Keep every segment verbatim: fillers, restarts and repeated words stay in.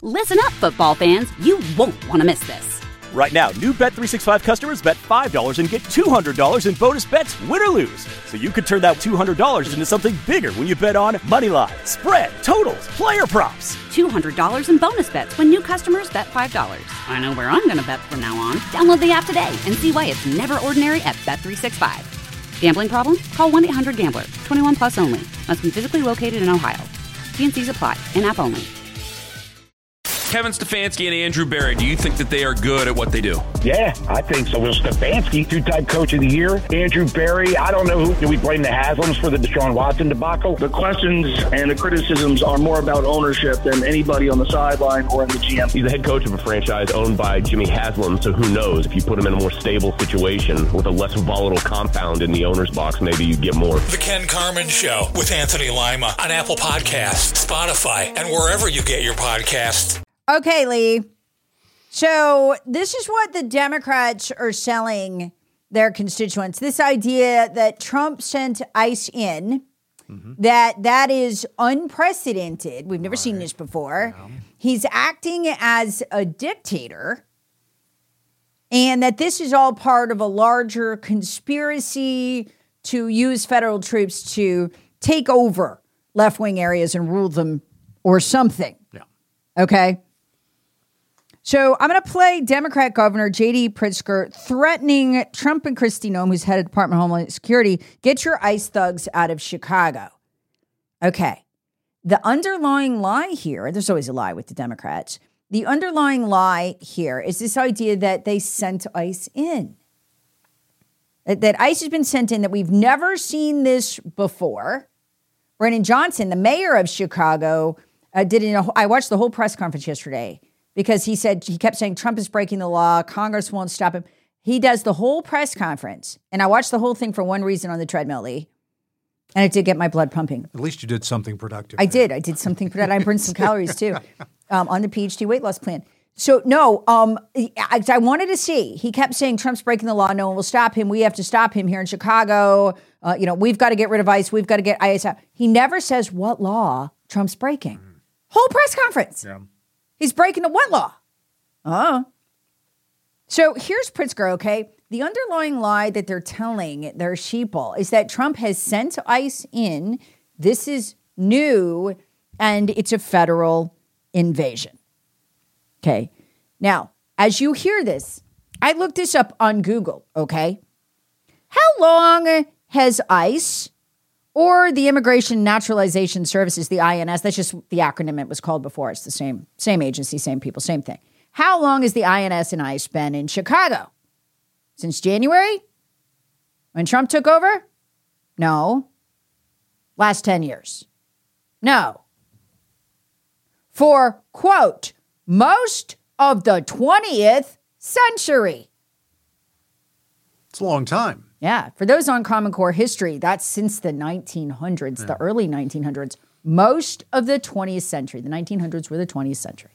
Listen up, football fans. You won't want to miss this. Right now, new Bet three sixty-five customers bet five dollars and get two hundred dollars in bonus bets, win or lose. So you could turn that two hundred dollars into something bigger when you bet on money line, spread, totals, player props. two hundred dollars in bonus bets when new customers bet five dollars. I know where I'm going to bet from now on. Download the app today and see why it's never ordinary at Bet three sixty-five. Gambling problem? Call one eight hundred gambler. twenty-one plus only. Must be physically located in Ohio. T and C's apply. In-app only. Kevin Stefanski and Andrew Berry, do you think that they are good at what they do? Yeah, I think so. Well, Stefanski, two-time coach of the year. Andrew Berry, I don't know who. Do we blame the Haslams for the Deshaun Watson debacle? The questions and the criticisms are more about ownership than anybody on the sideline or in the G M. He's the head coach of a franchise owned by Jimmy Haslam, so who knows? If you put him in a more stable situation with a less volatile compound in the owner's box, maybe you get more. The Ken Carman Show with Anthony Lima on Apple Podcasts, Spotify, and wherever you get your podcasts. Okay, Lee. So this is what the Democrats are selling their constituents. This idea that Trump sent ICE in, mm-hmm. that that is unprecedented. We've never right. seen this before. Yeah. He's acting as a dictator, and that this is all part of a larger conspiracy to use federal troops to take over left-wing areas and rule them or something. Yeah. Okay? So I'm going to play Democrat Governor J D Pritzker threatening Trump and Kristi Noem, who's head of Department of Homeland Security, get your ICE thugs out of Chicago. Okay. The underlying lie here, there's always a lie with the Democrats. The underlying lie here is this idea that they sent ICE in. That, that ICE has been sent in, that we've never seen this before. Brennan Johnson, the mayor of Chicago, uh, did in a, I watched the whole press conference yesterday. Because he said, he kept saying Trump is breaking the law. Congress won't stop him. He does the whole press conference. And I watched the whole thing for one reason on the treadmill, Lee. And it did get my blood pumping. At least you did something productive. I did. I did something productive. I burned some calories too um, on the P H D weight loss plan. So no, um, I, I wanted to see. He kept saying Trump's breaking the law. No one will stop him. We have to stop him here in Chicago. Uh, you know, we've got to get rid of ICE. We've got to get ICE out. He never says what law Trump's breaking. Mm. Whole press conference. Yeah. He's breaking the what law? Oh. So here's Pritzker, okay? The underlying lie that they're telling their sheeple is that Trump has sent ICE in. This is new, and it's a federal invasion. Okay. Now, as you hear this, I looked this up on Google, okay? How long has ICE or the Immigration Naturalization Services, the I N S, that's just the acronym it was called before. It's the same, same agency, same people, same thing. How long has the I N S and ICE been in Chicago? Since January? When Trump took over? No. Last ten years? No. For, quote, most of the twentieth century. It's a long time. Yeah. For those on Common Core history, that's since the nineteen hundreds, yeah. the early nineteen hundreds. Most of the twentieth century. The nineteen hundreds were the twentieth century.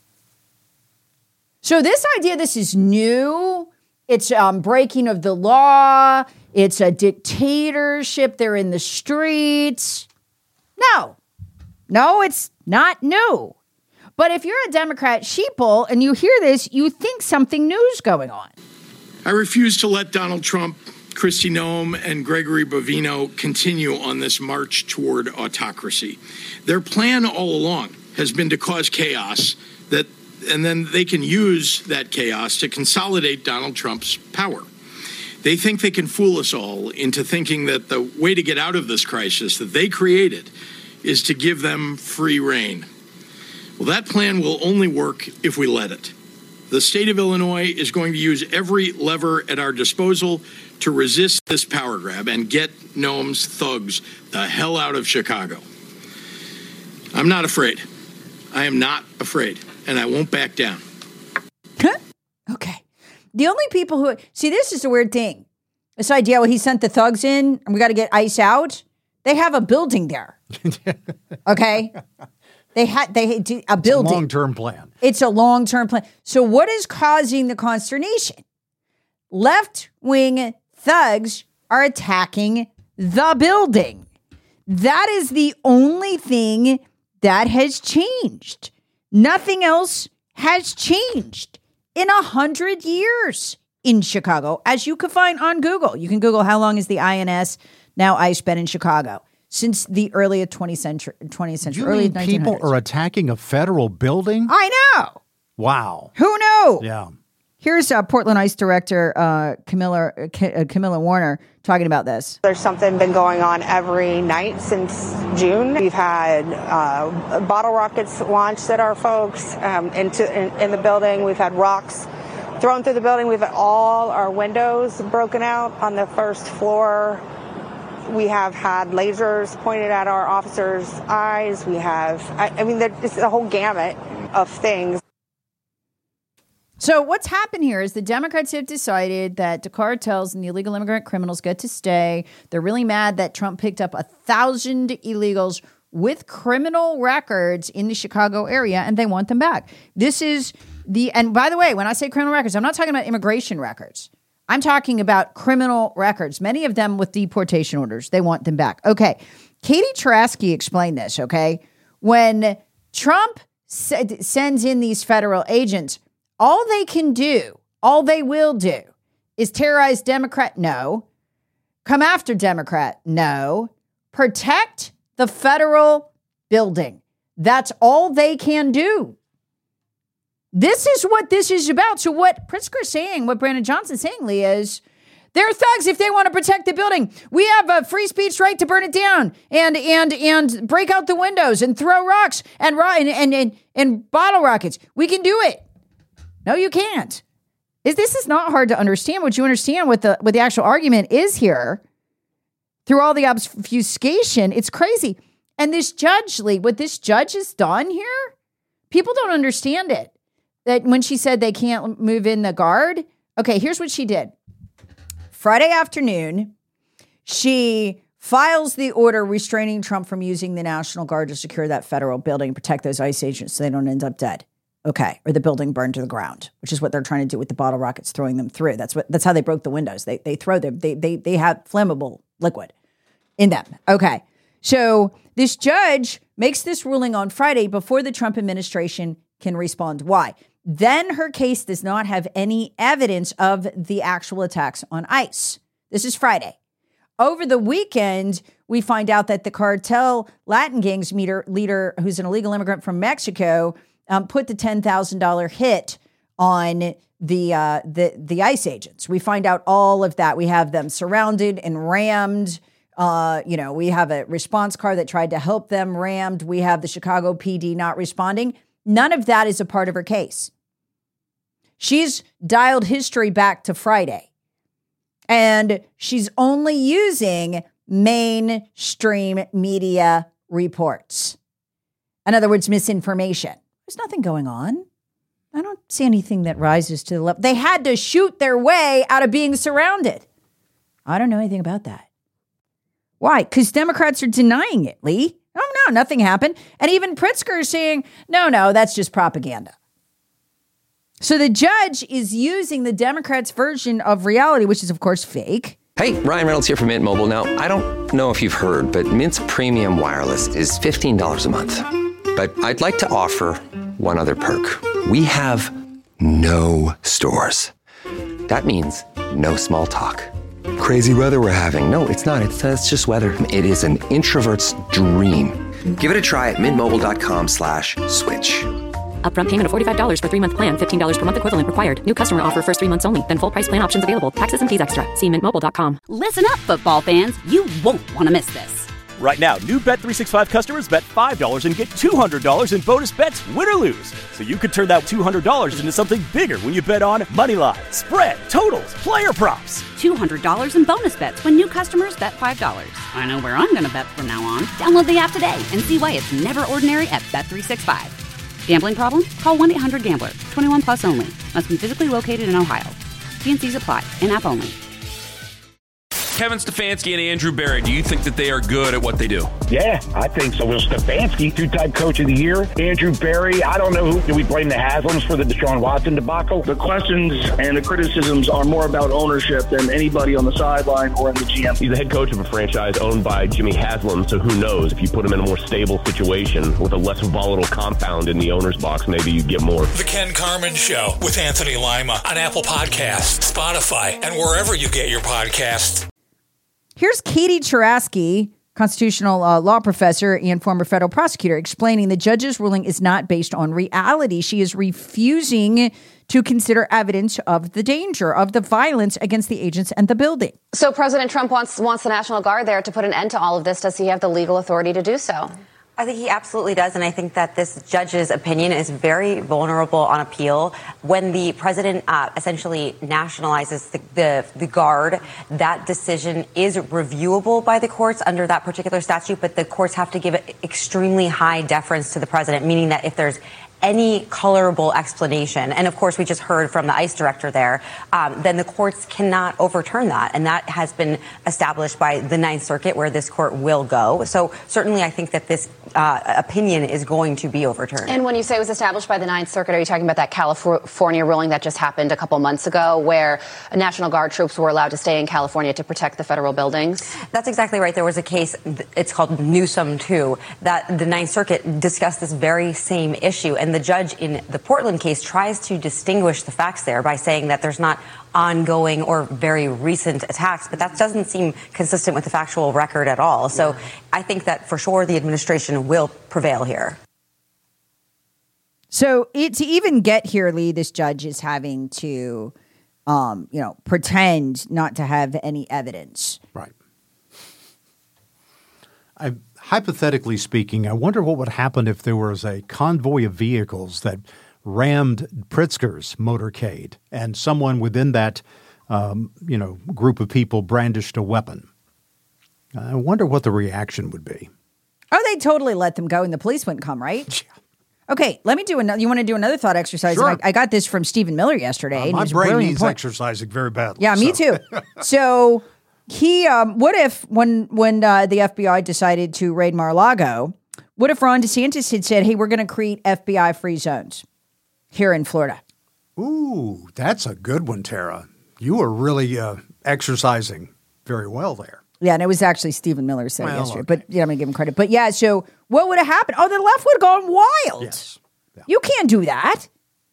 So this idea, this is new. It's um, breaking of the law. It's a dictatorship. They're in the streets. No. No, it's not new. But if you're a Democrat sheeple and you hear this, you think something new's going on. I refuse to let Donald Trump, Kristi Noem, and Gregory Bovino continue on this march toward autocracy. Their plan all along has been to cause chaos, that, and then they can use that chaos to consolidate Donald Trump's power. They think they can fool us all into thinking that the way to get out of this crisis that they created is to give them free rein. Well, that plan will only work if we let it. The state of Illinois is going to use every lever at our disposal to resist this power grab and get Noem's thugs the hell out of Chicago. I'm not afraid. I am not afraid, and I won't back down. Huh? Okay. The only people who... See, this is a weird thing. This idea, well, he sent the thugs in, and we got to get ICE out. They have a building there. Okay? They had they do a building. It's a long-term plan. It's a long-term plan. So what is causing the consternation? Left-wing thugs are attacking the building. That is the only thing that has changed. Nothing else has changed in a hundred years in Chicago, as you can find on Google. You can Google how long is the I N S, now ICE, been in Chicago. Since the early twentieth century, twentieth century, You early mean nineteen hundreds. people are attacking a federal building? I know. Wow. Who knew? Yeah. Here's uh, Portland ICE Director uh, Camilla uh, K- uh, Camilla Warner talking about this. There's something been going on every night since June. We've had uh, bottle rockets launched at our folks um, into in, in the building. We've had rocks thrown through the building. We've had all our windows broken out on the first floor. We have had lasers pointed at our officers' eyes. We have, I, I mean, it's a whole gamut of things. So what's happened here is the Democrats have decided that the cartels and the illegal immigrant criminals get to stay. They're really mad that Trump picked up a thousand illegals with criminal records in the Chicago area, and they want them back. This is the, and by the way, when I say criminal records, I'm not talking about immigration records. I'm talking about criminal records, many of them with deportation orders. They want them back. Okay. Katie Tarasky explained this, okay? When Trump said, sends in these federal agents, all they can do, all they will do, is terrorize Democrat? No. Come after Democrat? No. Protect the federal building. That's all they can do. This is what this is about. So what Pritzker is saying, what Brandon Johnson's saying, Lee, is they're thugs if they want to protect the building. We have a free speech right to burn it down and and and break out the windows and throw rocks and and and, and, and bottle rockets. We can do it. No, you can't. Is this is not hard to understand. Would you understand what the what the actual argument is here? Through all the obfuscation, it's crazy. And this judge, Lee, what this judge has done here, people don't understand it. That when she said they can't move in the guard, okay, here's what she did. Friday afternoon, she files the order restraining Trump from using the National Guard to secure that federal building and protect those ICE agents so they don't end up dead. Okay, or the building burned to the ground, which is what they're trying to do with the bottle rockets, throwing them through. That's what. That's how they broke the windows. They they throw them. They they they have flammable liquid in them. Okay, so this judge makes this ruling on Friday before the Trump administration can respond. Why? Then her case does not have any evidence of the actual attacks on ICE. This is Friday. Over the weekend, we find out that the cartel Latin gangs meter, leader, who's an illegal immigrant from Mexico, um, put the ten thousand dollars hit on the, uh, the, the ICE agents. We find out all of that. We have them surrounded and rammed. Uh, you know, we have a response car that tried to help them, rammed. We have the Chicago P D not responding. None of that is a part of her case. She's dialed history back to Friday, and she's only using mainstream media reports. In other words, misinformation. There's nothing going on. I don't see anything that rises to the level. They had to shoot their way out of being surrounded. I don't know anything about that. Why? Because Democrats are denying it, Lee. Oh, no, nothing happened. And even Pritzker is saying, no, no, that's just propaganda. So the judge is using the Democrats' version of reality, which is, of course, fake. Hey, Ryan Reynolds here from Mint Mobile. Now, I don't know if you've heard, but Mint's premium wireless is fifteen dollars a month. But I'd like to offer one other perk. We have no stores. That means no small talk. Crazy weather we're having. No, it's not. It's, uh, it's just weather. It is an introvert's dream. Give it a try at mintmobile.com slash switch. Upfront payment of forty-five dollars for three-month plan, fifteen dollars per month equivalent required. New customer offer first three months only. Then full price plan options available. Taxes and fees extra. See mint mobile dot com. Listen up, football fans. You won't want to miss this. Right now, new Bet three sixty-five customers bet five dollars and get two hundred dollars in bonus bets, win or lose. So you could turn that two hundred dollars into something bigger when you bet on Moneyline, spread, totals, player props. two hundred dollars in bonus bets when new customers bet five dollars. I know where I'm going to bet from now on. Download the app today and see why it's never ordinary at Bet three sixty-five. Gambling problem? Call one eight hundred gambler. twenty-one plus only. Must be physically located in Ohio. T and C's apply. In-app only. Kevin Stefanski and Andrew Berry, do you think that they are good at what they do? Yeah, I think so. Will Stefanski, two-time coach of the year. Andrew Berry, I don't know who. Do we blame the Haslams for the Deshaun Watson debacle? The questions and the criticisms are more about ownership than anybody on the sideline or in the G M. He's the head coach of a franchise owned by Jimmy Haslam, so who knows? If you put him in a more stable situation with a less volatile compound in the owner's box, maybe you get more. The Ken Carman Show with Anthony Lima on Apple Podcasts, Spotify, and wherever you get your podcasts. Here's Katie Churasky, constitutional uh, law professor and former federal prosecutor, explaining the judge's ruling is not based on reality. She is refusing to consider evidence of the danger of the violence against the agents and the building. So President Trump wants wants the National Guard there to put an end to all of this. Does he have the legal authority to do so? I think he absolutely does, and I think that this judge's opinion is very vulnerable on appeal. When the president uh, essentially nationalizes the, the, the guard, that decision is reviewable by the courts under that particular statute, but the courts have to give it extremely high deference to the president, meaning that if there's any colorable explanation, and of course we just heard from the ICE director there, um, then the courts cannot overturn that. And that has been established by the Ninth Circuit, where this court will go. So certainly I think that this uh, opinion is going to be overturned. And when you say it was established by the Ninth Circuit, are you talking about that California ruling that just happened a couple months ago, where National Guard troops were allowed to stay in California to protect the federal buildings? That's exactly right. There was a case, it's called Newsom two, that the Ninth Circuit discussed this very same issue. And the judge in the Portland case tries to distinguish the facts there by saying that there's not ongoing or very recent attacks, but that doesn't seem consistent with the factual record at all. So I think that for sure the administration will prevail here. So it, to even get here, Lee, this judge is having to, um, you know, pretend not to have any evidence. Right. I, hypothetically speaking, I wonder what would happen if there was a convoy of vehicles that rammed Pritzker's motorcade and someone within that, um, you know, group of people brandished a weapon. I wonder what the reaction would be. Oh, they totally let them go and the police wouldn't come, right? Yeah. Okay, let me do another. You want to do another thought exercise? Sure. I, I got this from Stephen Miller yesterday. Uh, and my it's brain needs point. exercising very badly. Yeah, me so. too. So he, um, what if when when uh, the F B I decided to raid Mar-a-Lago, what if Ron DeSantis had said, "Hey, we're going to create F B I-free zones here in Florida"? Ooh, that's a good one, Tara. You were really uh, exercising very well there. Yeah, and it was actually Stephen Miller said well, it yesterday. okay. But yeah, I'm going to give him credit. But yeah, so what would have happened? Oh, the left would have gone wild. Yes. Yeah. You can't do that.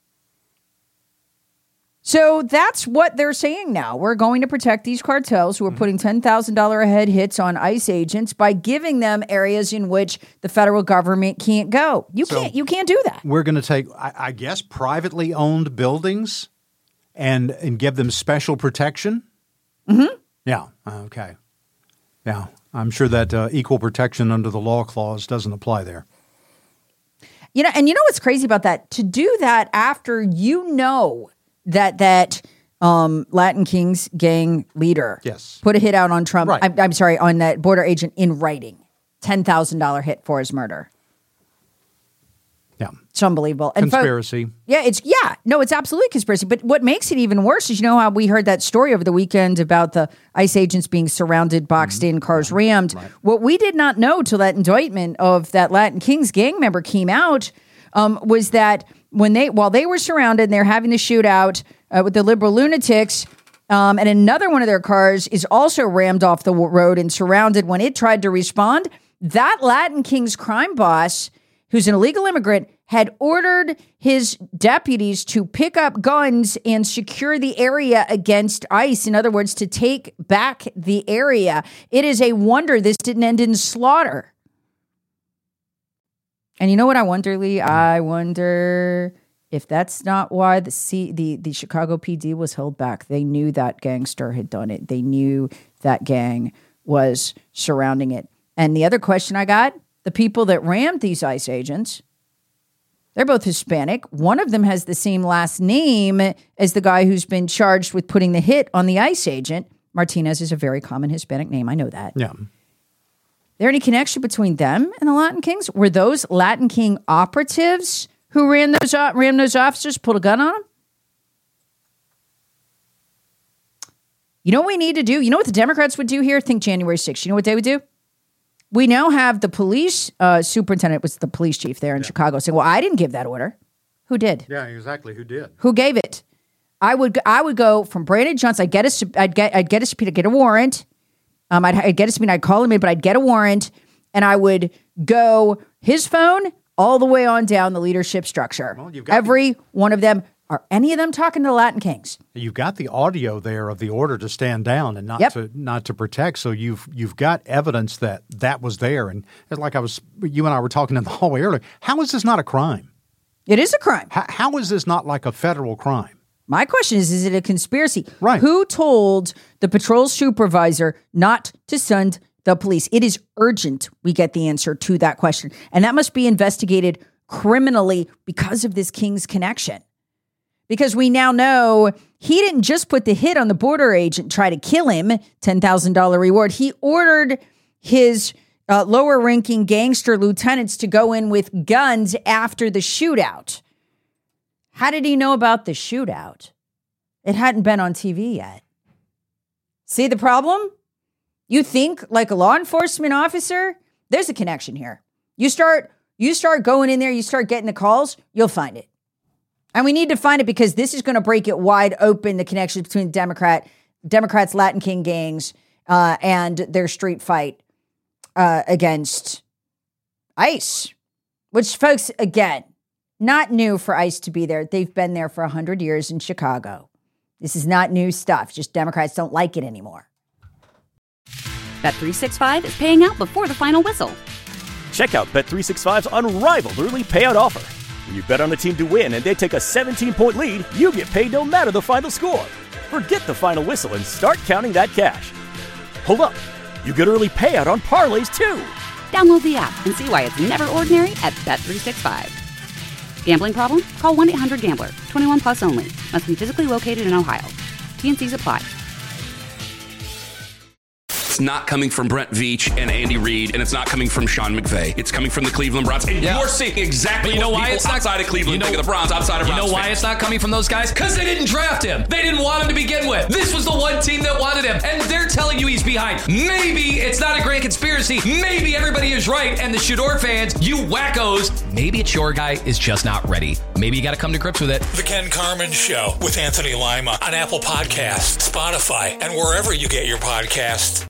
So that's what they're saying now. We're going to protect these cartels who are Mm-hmm. putting ten thousand dollars a head hits on ICE agents by giving them areas in which the federal government can't go. You So can't. You can't do that. We're going to take, I, I guess, privately owned buildings and and give them special protection. Mm-hmm. Yeah. Okay. Yeah. I'm sure that uh, equal protection under the law clause doesn't apply there. You know, and you know what's crazy about that? To do that after you know that that um, Latin Kings gang leader yes. put a hit out on Trump. Right. I'm, I'm sorry, on that border agent in writing, ten thousand dollars hit for his murder. Yeah. It's unbelievable. And Conspiracy. Fo- yeah, it's yeah. No, it's absolutely conspiracy. But what makes it even worse is, you know how we heard that story over the weekend about the ICE agents being surrounded, boxed Mm-hmm. in, cars rammed. Right. What we did not know till that indictment of that Latin Kings gang member came out um, was that when they while they were surrounded and they're having the shootout uh, with the liberal lunatics, um, and another one of their cars is also rammed off the road and surrounded when it tried to respond, that Latin Kings crime boss, who's an illegal immigrant, had ordered his deputies to pick up guns and secure the area against ICE. In other words, to take back the area. It is a wonder this didn't end in slaughter. And you know what I wonder, Lee? I wonder if that's not why the C, the, the Chicago P D was held back. They knew that gangster had done it. They knew that gang was surrounding it. And the other question I got, the people that rammed these ICE agents, they're both Hispanic. One of them has the same last name as the guy who's been charged with putting the hit on the ICE agent. Martinez is a very common Hispanic name. I know that. Yeah. There any connection between them and the Latin Kings? Were those Latin King operatives who ran those ran those officers, pulled a gun on them? You know what we need to do? You know what the Democrats would do here? Think January sixth. You know what they would do? We now have the police uh, superintendent, was the police chief there in yeah. Chicago, saying, well, I didn't give that order. Who did? Yeah, exactly. Who did? Who gave it? I would I would go from Brandon Johnson. I'd get a, I'd get, I'd get a subpoena, get a warrant. Um, I'd, I'd get a subpoena. I'd call him in, but I'd get a warrant, and I would go his phone all the way on down the leadership structure. Well, you've got Every the, one of them. Are any of them talking to the Latin Kings? You've got the audio there of the order to stand down and not yep. to not to protect. So you've you've got evidence that that was there. And like I was, you and I were talking in the hallway earlier. How is this not a crime? It is a crime. How, how is this not like a federal crime? My question is: is it a conspiracy? Right. Who told the patrol supervisor not to send the police? It is urgent. We get the answer to that question, and that must be investigated criminally because of this King's connection. Because we now know he didn't just put the hit on the border agent, try to kill him, ten thousand dollars reward. He ordered his uh, lower-ranking gangster lieutenants to go in with guns after the shootout. How did he know about the shootout? It hadn't been on T V yet. See the problem? You think like a law enforcement officer? There's a connection here. You start, you start going in there, you start getting the calls, you'll find it. And we need to find it because this is going to break it wide open, the connection between Democrat, Democrats, Latin King gangs, uh, and their street fight uh, against ICE. Which, folks, again, not new for ICE to be there. They've been there for one hundred years in Chicago. This is not new stuff. Just Democrats don't like it anymore. Bet three sixty-five is paying out before the final whistle. Check out Bet three sixty-five's unrivaled early payout offer. When you bet on a team to win and they take a seventeen-point lead, you get paid no matter the final score. Forget the final whistle and start counting that cash. Hold up. You get early payout on parlays, too. Download the app and see why it's never ordinary at Bet three sixty-five. Gambling problem? Call one eight hundred gambler. twenty-one plus only. Must be physically located in Ohio. T N Cs apply. It's not coming from Brent Veach and Andy Reid, and it's not coming from Sean McVay. It's coming from the Cleveland Browns. And yeah. you're seeing exactly you know what why people it's not, outside of Cleveland you know, think of the Browns, outside of You Browns know why fans. It's not coming from those guys? Because they didn't draft him. They didn't want him to begin with. This was the one team that wanted him, and they're telling you he's behind. Maybe it's not a grand conspiracy. Maybe everybody is right, and the Shador fans, you wackos, maybe it's your guy is just not ready. Maybe you got to come to grips with it. The Ken Carman Show with Anthony Lima on Apple Podcasts, Spotify, and wherever you get your podcasts.